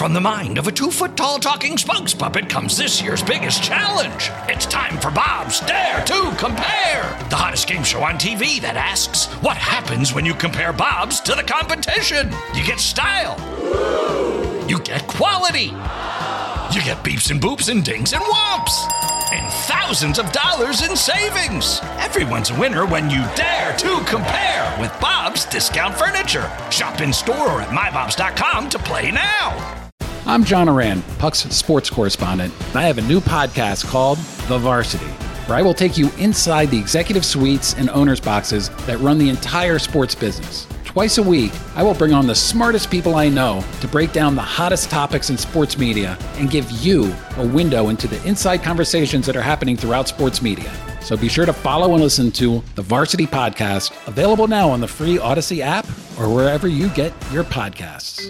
From the mind of a 2-foot-tall talking spokes puppet comes this year's biggest challenge. It's time for Bob's Dare to Compare, the hottest game show on TV that asks, what happens when you compare Bob's to the competition? You get style. You get quality. You get beeps and boops and dings and whomps. And thousands of dollars in savings. Everyone's a winner when you dare to compare with Bob's Discount Furniture. Shop in store or at mybobs.com to play now. I'm John Oran, Puck's sports correspondent, and I have a new podcast called The Varsity, where I will take you inside the executive suites and owners' boxes that run the entire sports business. Twice a week, I will bring on the smartest people I know to break down the hottest topics in sports media and give you a window into the inside conversations that are happening throughout sports media. So be sure to follow and listen to The Varsity Podcast, available now on the free Odyssey app or wherever you get your podcasts.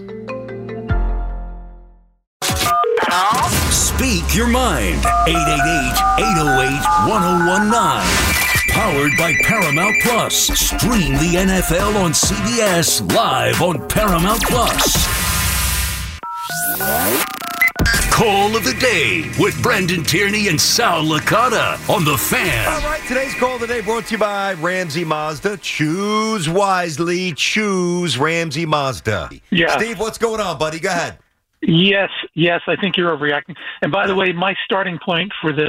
Speak your mind. 888-808-1019. Powered by Paramount Plus. Stream the NFL on CBS live on Paramount Plus. Call of the Day with Brendan Tierney and Sal Licata on The Fan. All right, today's Call of the Day brought to you by Ramsey Mazda. Choose wisely. Choose Ramsey Mazda. Yeah. Steve, what's going on, buddy? Go ahead. Yes, I think you're overreacting. And by the way, my starting point for this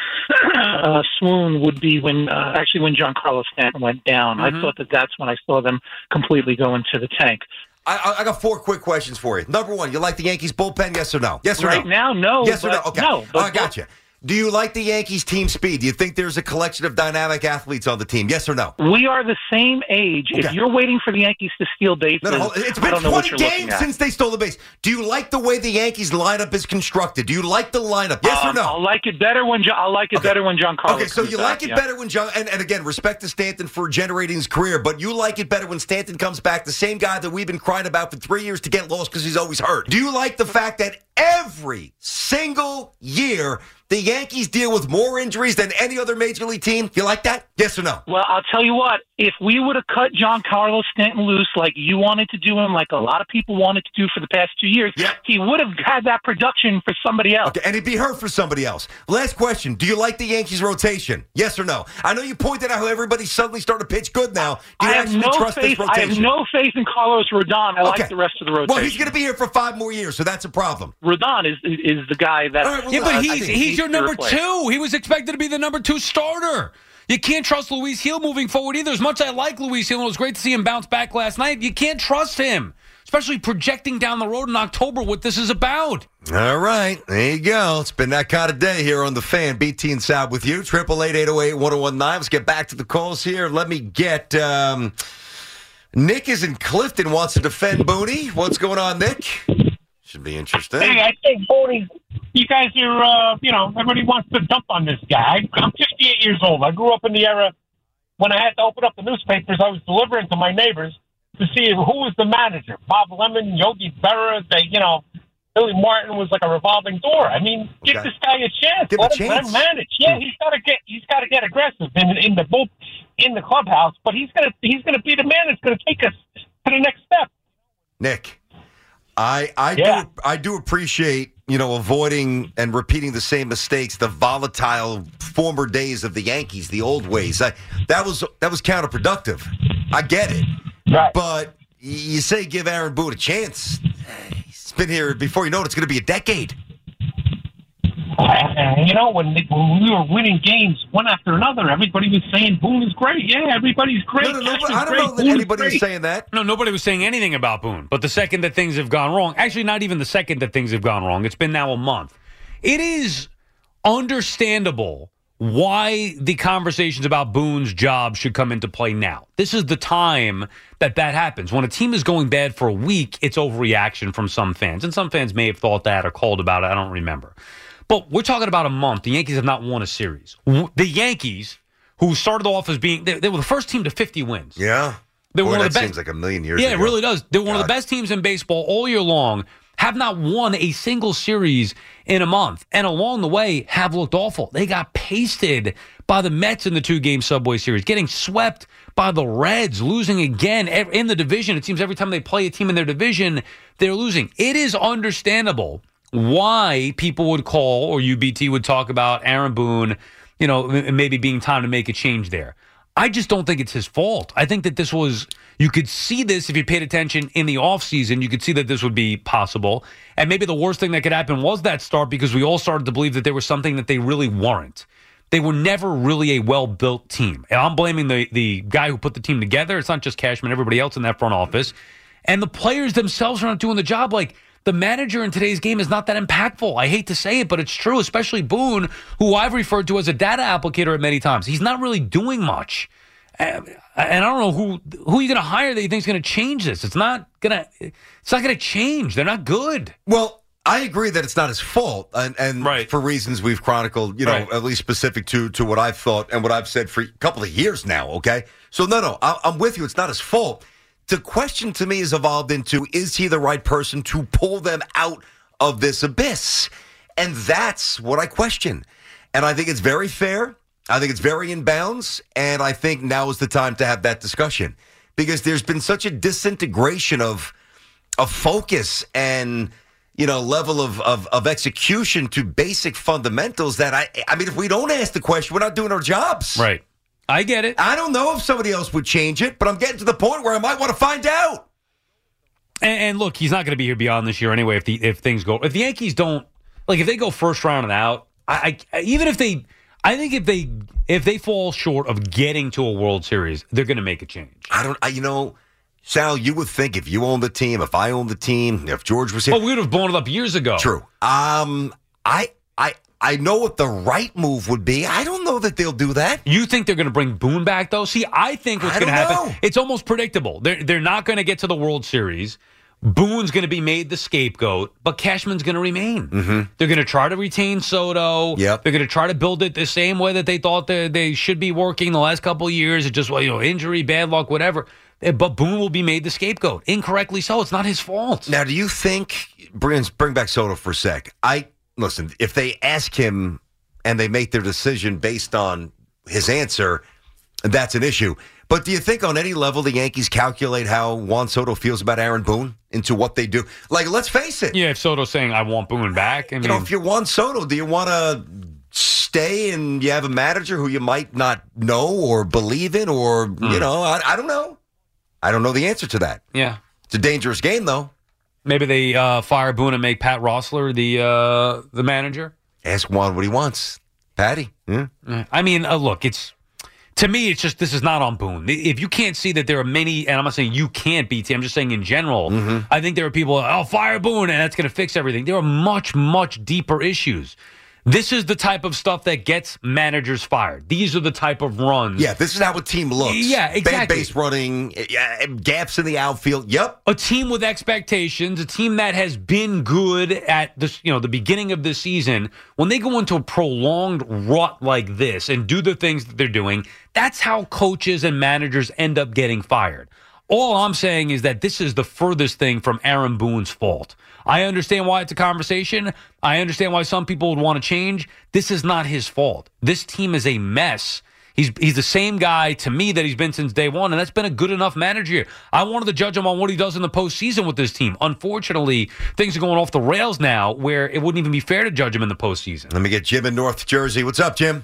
swoon would be when Giancarlo Stanton went down. I thought that's when I saw them completely go into the tank. I got 4 quick questions for you. Number 1, you like the Yankees bullpen, yes or no? Yes or right no? Now, no. Yes or no? Okay. No. I got you. Do you like the Yankees team speed? Do you think there's a collection of dynamic athletes on the team? Yes or no? We are the same age. Okay. If you're waiting for the Yankees to steal bases, it's been 20 games since they stole the base. Do you like the way the Yankees lineup is constructed? Do you like the lineup? Yes or no? I'll like it better when Giancarlo. Okay, so you like it better when John. And again, respect to Stanton for generating his career, but you like it better when Stanton comes back, the same guy that we've been crying about for 3 years to get lost because he's always hurt. Do you like the fact that every single year the Yankees deal with more injuries than any other major league team? You like that? Yes or no? Well, I'll tell you what. If we would have cut Giancarlo Stanton loose like you wanted to do him, like a lot of people wanted to do for the past 2 years, he would have had that production for somebody else. Okay, and he'd be hurt for somebody else. Last question. Do you like the Yankees rotation? Yes or no? I know you pointed out how everybody's suddenly starting to pitch good now. Do you actually trust this rotation? I have no faith in Carlos Rodon. I like the rest of the rotation. Well, he's going to be here for 5 more years, so that's a problem. Rodon is the guy that... Right, well, but he's your number 2. He was expected to be the number 2 starter. You can't trust Luis Gil moving forward either. As much as I like Luis Gil, and it was great to see him bounce back last night, you can't trust him, especially projecting down the road in October what this is about. All right, there you go. It's been that kind of day here on The Fan. BT and Sal with you. 888-808-1019. Let's get back to the calls here. Let me get... Nick is in Clifton, wants to defend Booney. What's going on, Nick? Should be interesting. Hey, I think Booney... You guys are, everybody wants to dump on this guy. I'm 58 years old. I grew up in the era when I had to open up the newspapers. I was delivering to my neighbors to see who was the manager. Bob Lemon, Yogi Berra, Billy Martin was like a revolving door. I mean, give this guy a chance. Let him manage. Yeah, he's got to get aggressive in the clubhouse. But he's gonna be the man that's gonna take us to the next step. Nick, I do appreciate avoiding and repeating the same mistakes, the volatile former days of the Yankees, the old ways. That was counterproductive. I get it. Right. But you say give Aaron Boone a chance. He's been here before you know it. It's going to be a decade. When we were winning games one after another, everybody was saying Boone is great. Yeah, everybody's great. I don't know that anybody was saying that. No, nobody was saying anything about Boone. But the second that things have gone wrong, actually not even the second that things have gone wrong, it's been now a month. It is understandable why the conversations about Boone's job should come into play now. This is the time that happens. When a team is going bad for a week, it's overreaction from some fans. And some fans may have thought that or called about it. I don't remember. But we're talking about a month. The Yankees have not won a series. The Yankees, who started off as being, they were the first team to 50 wins. Yeah. They were one of the best. Seems like a million years ago. Yeah, it really does. They were one of the best teams in baseball all year long. have not won a single series in a month. And along the way, have looked awful. They got pasted by the Mets in the 2-game Subway Series, getting swept by the Reds, losing again in the division. It seems every time they play a team in their division, they're losing. It is understandable why people would call, or UBT would talk about Aaron Boone, maybe being time to make a change there. I just don't think it's his fault. I think that this was, you could see this if you paid attention in the offseason. You could see that this would be possible. And maybe the worst thing that could happen was that start, because we all started to believe that there was something that they really weren't. They were never really a well-built team. And I'm blaming the guy who put the team together. It's not just Cashman, everybody else in that front office. And the players themselves are not doing the job. Like, the manager in today's game is not that impactful. I hate to say it, but it's true, especially Boone, who I've referred to as a data applicator at many times. He's not really doing much. And I don't know who you're going to hire that you think is going to change this. It's not going to change. They're not good. Well, I agree that it's not his fault, and right. for reasons we've chronicled, at least specific to what I've thought and what I've said for a couple of years now, okay? So, no, I'm with you. It's not his fault. The question to me has evolved into, is he the right person to pull them out of this abyss? And that's what I question. And I think it's very fair. I think it's very in bounds. And I think now is the time to have that discussion. Because there's been such a disintegration of focus and, level of execution to basic fundamentals that, I mean, if we don't ask the question, we're not doing our jobs. Right. I get it. I don't know if somebody else would change it, but I'm getting to the point where I might want to find out. And look, he's not going to be here beyond this year anyway. If things go, if the Yankees don't, like, if they go first round and out, I think if they fall short of getting to a World Series, they're going to make a change. Sal, you would think if you owned the team, if I owned the team, if George was here, we would have blown it up years ago. True. I know what the right move would be. I don't know that they'll do that. You think they're going to bring Boone back, though? See, I think what's going to happen, it's almost predictable. They're not going to get to the World Series. Boone's going to be made the scapegoat, but Cashman's going to remain. Mm-hmm. They're going to try to retain Soto. Yep. They're going to try to build it the same way that they thought they should be working the last couple of years. It's just, injury, bad luck, whatever. But Boone will be made the scapegoat. Incorrectly so. It's not his fault. Now, do you think, bring back Soto for a sec. Listen, if they ask him and they make their decision based on his answer, that's an issue. But do you think on any level the Yankees calculate how Juan Soto feels about Aaron Boone into what they do? Like, let's face it. Yeah, if Soto's saying, I want Boone back. If you're Juan Soto, do you want to stay and you have a manager who you might not know or believe in or, I don't know. I don't know the answer to that. Yeah. It's a dangerous game, though. Maybe they fire Boone and make Pat Roessler the manager. Ask Juan what he wants. Patty. Yeah. I mean, look, to me, it's just this is not on Boone. If you can't see that there are many, and I'm not saying you can't, BT, I'm just saying in general, I think there are people, fire Boone, and that's going to fix everything. There are much, much deeper issues. This is the type of stuff that gets managers fired. These are the type of runs. Yeah, this is how a team looks. Yeah, exactly. Bad base running, gaps in the outfield. Yep. A team with expectations, a team that has been good at this, the beginning of the season. When they go into a prolonged rut like this and do the things that they're doing, that's how coaches and managers end up getting fired. All I'm saying is that this is the furthest thing from Aaron Boone's fault. I understand why it's a conversation. I understand why some people would want to change. This is not his fault. This team is a mess. He's the same guy to me that he's been since day one, and that's been a good enough manager here. I wanted to judge him on what he does in the postseason with this team. Unfortunately, things are going off the rails now where it wouldn't even be fair to judge him in the postseason. Let me get Jim in North Jersey. What's up, Jim?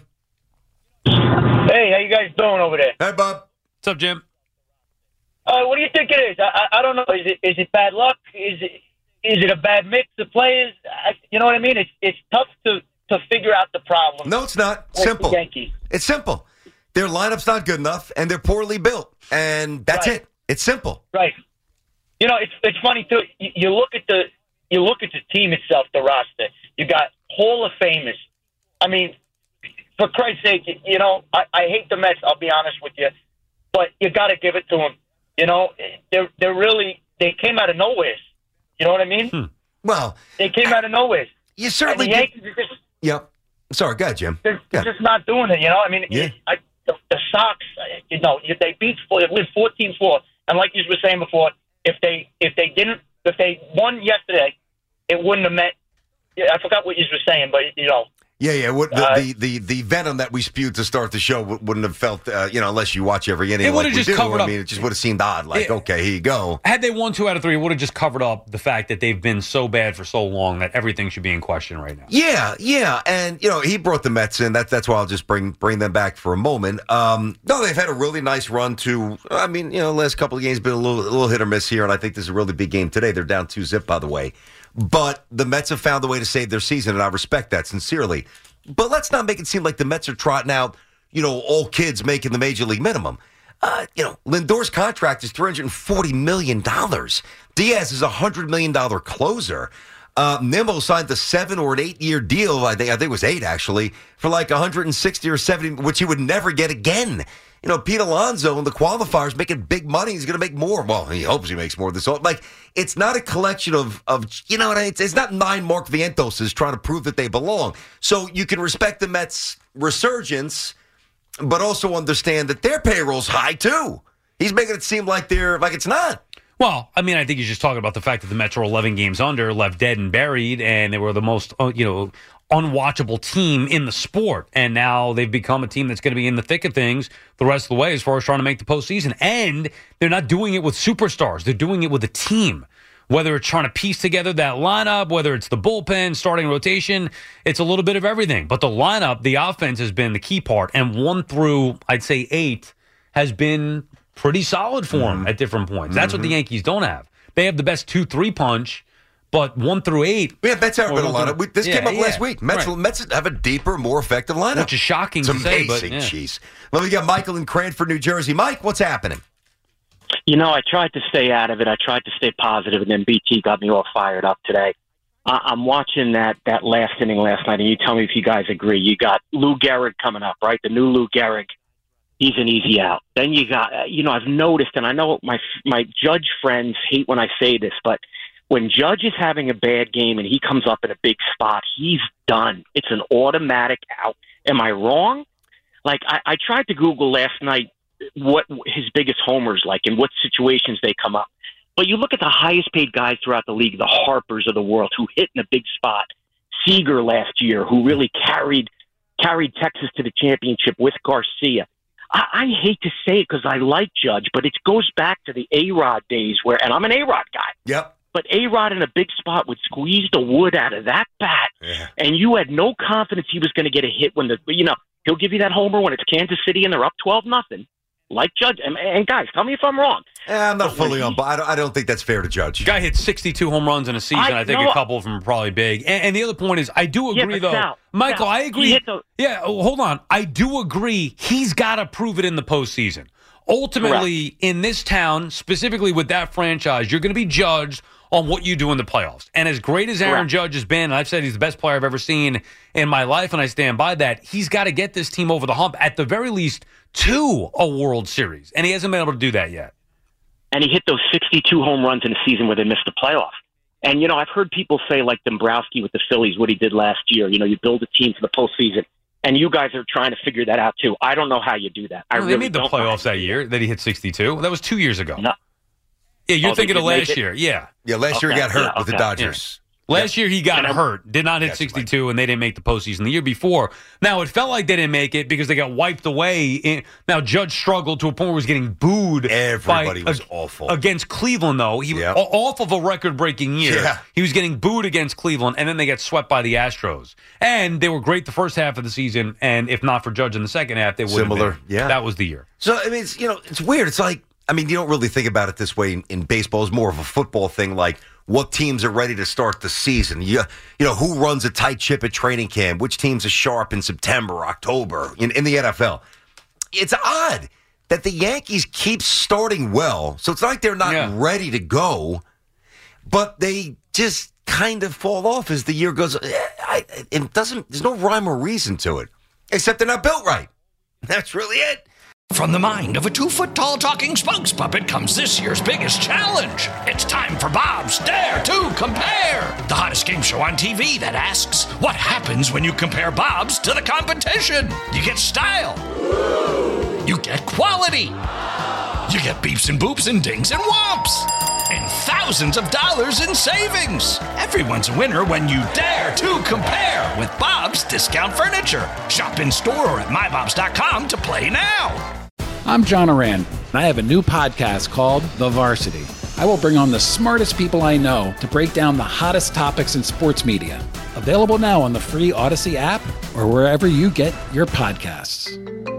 Hey, how you guys doing over there? Hey, Bob. What's up, Jim? What do you think it is? I don't know. Is it bad luck? Is it a bad mix of players? You know what I mean? It's tough to figure out the problem. No, it's not. Simple. It's simple. Their lineup's not good enough, and they're poorly built, and that's it. It's simple. Right. It's funny too. You look at the team itself, the roster. You got Hall of Famers. I mean, for Christ's sake, I hate the Mets. I'll be honest with you, but you got to give it to them. They came out of nowhere. You know what I mean? Well, they came out of nowhere. You certainly. And the Yankees are just. Yep. Sorry, go ahead, Jim. They're just not doing it. I mean, the Sox. They beat 14-4, and like you were saying before, if they won yesterday, it wouldn't have meant. Yeah, I forgot what you were saying, but Yeah. The venom that we spewed to start the show wouldn't have felt, unless you watch every inning. It would have just covered up. I mean, it just would have seemed odd. Okay, here you go. Had they won 2 out of 3, it would have just covered up the fact that they've been so bad for so long that everything should be in question right now. Yeah, and he brought the Mets in. That's why I'll just bring them back for a moment. No, they've had a really nice run too. I mean, last couple of games been a little hit or miss here, and I think this is a really big game today. They're down 2-0, by the way. But the Mets have found a way to save their season, and I respect that sincerely. But let's not make it seem like the Mets are trotting out, all kids making the major league minimum. Lindor's contract is $340 million. Diaz is a $100 million closer. Nimmo signed a 7 or an 8-year deal. I think it was 8 actually, for like 160 or 70, which he would never get again. Pete Alonso in the qualifiers making big money. He's going to make more. Well, he hopes he makes more this. It's not a collection of it's not 9 Mark Vientoses trying to prove that they belong. So you can respect the Mets' resurgence, but also understand that their payroll's high too. He's making it seem like it's not. Well, I mean, I think he's just talking about the fact that the Mets are 11 games under, left dead and buried, and they were the most, unwatchable team in the sport. And now they've become a team that's going to be in the thick of things the rest of the way as far as trying to make the postseason. And they're not doing it with superstars. They're doing it with a team. Whether it's trying to piece together that lineup, whether it's the bullpen, starting rotation, it's a little bit of everything. But the lineup, the offense has been the key part. And 1 through, I'd say, 8 has been pretty solid for them at different points. That's what the Yankees don't have. They have the best 2-3 punch. But 1 through 8. Yeah, Mets have been a lineup. This came up last week. Mets have a deeper, more effective lineup. Which is shocking to say, but jeez. Well, we got Michael in Cranford, New Jersey. Mike, what's happening? I tried to stay out of it. I tried to stay positive, and then BT got me all fired up today. I'm watching that last inning last night, and you tell me if you guys agree. You got Lou Gehrig coming up, right? The new Lou Gehrig. He's an easy out. Then you got, I've noticed, and I know my Judge friends hate when I say this, but when Judge is having a bad game and he comes up in a big spot, he's done. It's an automatic out. Am I wrong? I tried to Google last night what his biggest homers like and what situations they come up. But you look at the highest paid guys throughout the league, the Harpers of the world, who hit in a big spot. Seager last year, who really carried Texas to the championship with Garcia. I hate to say it because I like Judge, but it goes back to the A-Rod days and I'm an A-Rod guy. Yep. But A-Rod in a big spot would squeeze the wood out of that bat, and you had no confidence he was going to get a hit when he'll give you that homer when it's Kansas City and they're up 12-0. Like Judge, and guys, tell me if I'm wrong. I'm not fully on, but I don't think that's fair to Judge. The guy hit 62 home runs in a season. I think a couple of them are probably big. And the other point is, I do agree, Michael, I agree. Hold on. I do agree. He's got to prove it in the postseason. Ultimately, in this town, specifically with that franchise, you're going to be judged on what you do in the playoffs. And as great as Aaron Judge has been, and I've said he's the best player I've ever seen in my life, and I stand by that, he's got to get this team over the hump, at the very least, to a World Series. And he hasn't been able to do that yet. And he hit those 62 home runs in a season where they missed the playoff. And, I've heard people say, like Dombrowski with the Phillies, what he did last year, you build a team for the postseason. And you guys are trying to figure that out, too. I don't know how you do that. They made the playoffs that year that he hit 62. That was 2 years ago. No. Yeah, you're thinking of last year. Yeah. Yeah, last year he got hurt with the Dodgers. Last year he got hurt, did not hit 62, and they didn't make the postseason. The year before, now it felt like they didn't make it because they got wiped away. Now Judge struggled to a point where he was getting booed. Everybody was awful. Against Cleveland, though. He was off of a record-breaking year. Yeah. He was getting booed against Cleveland, and then they got swept by the Astros. And they were great the first half of the season, and if not for Judge in the second half, they would have been. Yeah. That was the year. So, I mean, it's weird. It's like, you don't really think about it this way in baseball. It's more of a football thing, like what teams are ready to start the season. You know, who runs a tight ship at training camp, which teams are sharp in September, October, in the NFL. It's odd that the Yankees keep starting well, so it's not like they're not ready to go, but they just kind of fall off as the year goes. There's no rhyme or reason to it, except they're not built right. That's really it. From the mind of a 2-foot-tall talking spokes puppet comes this year's biggest challenge. It's time for Bob's Dare to Compare, the hottest game show on TV that asks, what happens when you compare Bob's to the competition? You get style. You get quality. You get beeps and boops and dings and whomps. And thousands of dollars in savings. Everyone's a winner when you dare to compare with Bob's Discount Furniture. Shop in store or at mybobs.com to play now. I'm John Oran, and I have a new podcast called The Varsity. I will bring on the smartest people I know to break down the hottest topics in sports media. Available now on the free Odyssey app or wherever you get your podcasts.